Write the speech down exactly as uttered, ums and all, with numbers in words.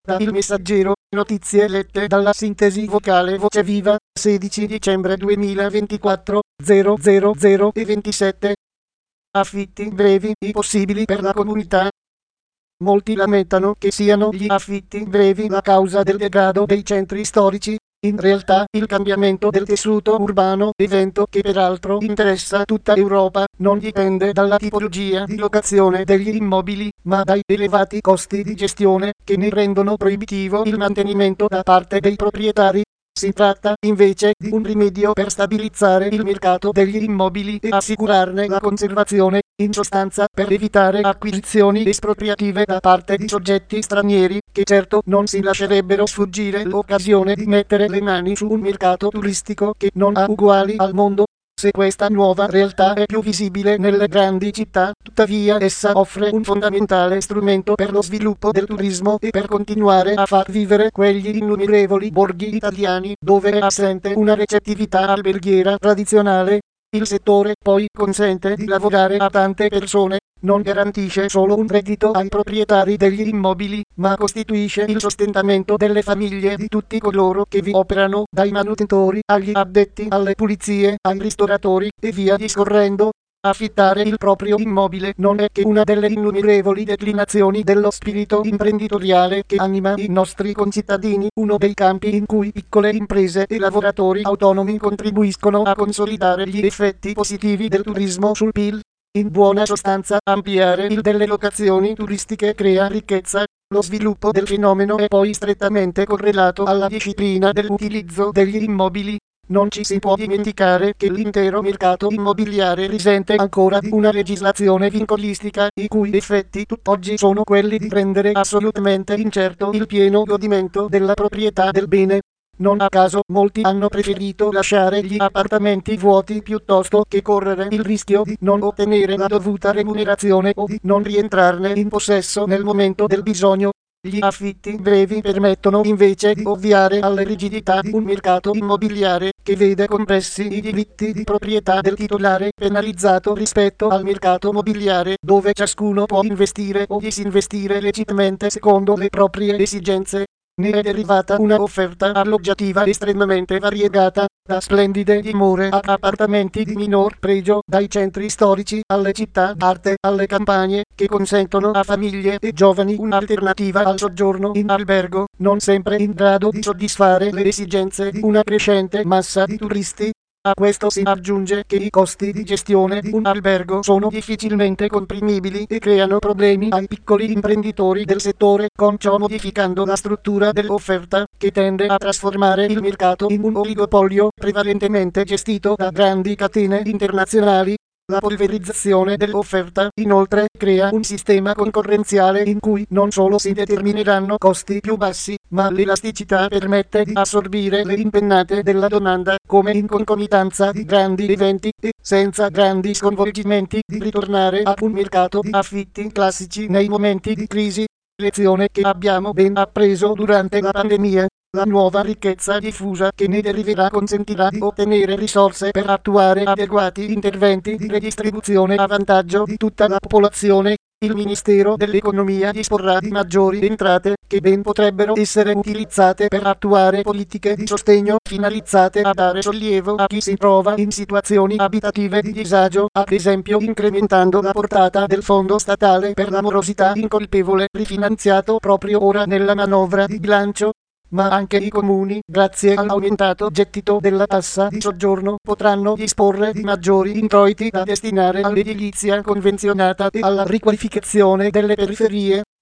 Da Il Messaggero, notizie lette dalla sintesi vocale Voce Viva, sedici dicembre duemilaventiquattro, zero zero zero e ventisette. Affitti brevi possibili per la comunità. Molti lamentano che siano gli affitti brevi la causa del degrado dei centri storici. In realtà, il cambiamento del tessuto urbano, evento che peraltro interessa tutta Europa, non dipende dalla tipologia di locazione degli immobili, ma dai elevati costi di gestione, che ne rendono proibitivo il mantenimento da parte dei proprietari. Si tratta, invece, di un rimedio per stabilizzare il mercato degli immobili e assicurarne la conservazione, in sostanza per evitare acquisizioni espropriative da parte di soggetti stranieri, che certo non si lascerebbero sfuggire l'occasione di mettere le mani su un mercato turistico che non ha uguali al mondo. Se questa nuova realtà è più visibile nelle grandi città, tuttavia essa offre un fondamentale strumento per lo sviluppo del turismo e per continuare a far vivere quegli innumerevoli borghi italiani dove è assente una recettività alberghiera tradizionale. Il settore poi consente di lavorare a tante persone, non garantisce solo un reddito ai proprietari degli immobili, ma costituisce il sostentamento delle famiglie di tutti coloro che vi operano, dai manutentori agli addetti alle pulizie, ai ristoratori e via discorrendo. Affittare il proprio immobile non è che una delle innumerevoli declinazioni dello spirito imprenditoriale che anima i nostri concittadini, uno dei campi in cui piccole imprese e lavoratori autonomi contribuiscono a consolidare gli effetti positivi del turismo sul P I L. In buona sostanza, ampliare il delle locazioni turistiche crea ricchezza. Lo sviluppo del fenomeno è poi strettamente correlato alla disciplina dell'utilizzo degli immobili. Non ci si può dimenticare che l'intero mercato immobiliare risente ancora di una legislazione vincolistica, i cui effetti tutt'oggi sono quelli di rendere assolutamente incerto il pieno godimento della proprietà del bene. Non a caso molti hanno preferito lasciare gli appartamenti vuoti piuttosto che correre il rischio di non ottenere la dovuta remunerazione o di non rientrarne in possesso nel momento del bisogno. Gli affitti brevi permettono invece di ovviare alle rigidità di un mercato immobiliare che vede compressi i diritti di proprietà del titolare, penalizzato rispetto al mercato mobiliare dove ciascuno può investire o disinvestire legittimamente secondo le proprie esigenze. Ne è derivata una offerta alloggiativa estremamente variegata, da splendide dimore ad appartamenti di minor pregio, dai centri storici alle città d'arte alle campagne, che consentono a famiglie e giovani un'alternativa al soggiorno in albergo, non sempre in grado di soddisfare le esigenze di una crescente massa di turisti. A questo si aggiunge che i costi di gestione di un albergo sono difficilmente comprimibili e creano problemi ai piccoli imprenditori del settore, con ciò modificando la struttura dell'offerta, che tende a trasformare il mercato in un oligopolio prevalentemente gestito da grandi catene internazionali. La polverizzazione dell'offerta, inoltre, crea un sistema concorrenziale in cui non solo si determineranno costi più bassi, ma l'elasticità permette di assorbire le impennate della domanda, come in concomitanza di grandi eventi, e, senza grandi sconvolgimenti, di ritornare ad un mercato di affitti classici nei momenti di crisi. Lezione che abbiamo ben appreso durante la pandemia. La nuova ricchezza diffusa che ne deriverà consentirà di ottenere risorse per attuare adeguati interventi di redistribuzione a vantaggio di tutta la popolazione. Il Ministero dell'Economia disporrà di maggiori entrate, che ben potrebbero essere utilizzate per attuare politiche di sostegno finalizzate a dare sollievo a chi si trova in situazioni abitative di disagio, ad esempio incrementando la portata del fondo statale per la morosità incolpevole, rifinanziato proprio ora nella manovra di bilancio. Ma anche i comuni, grazie all'aumentato gettito della tassa di soggiorno, potranno disporre di maggiori introiti da destinare all'edilizia convenzionata e alla riqualificazione delle periferie.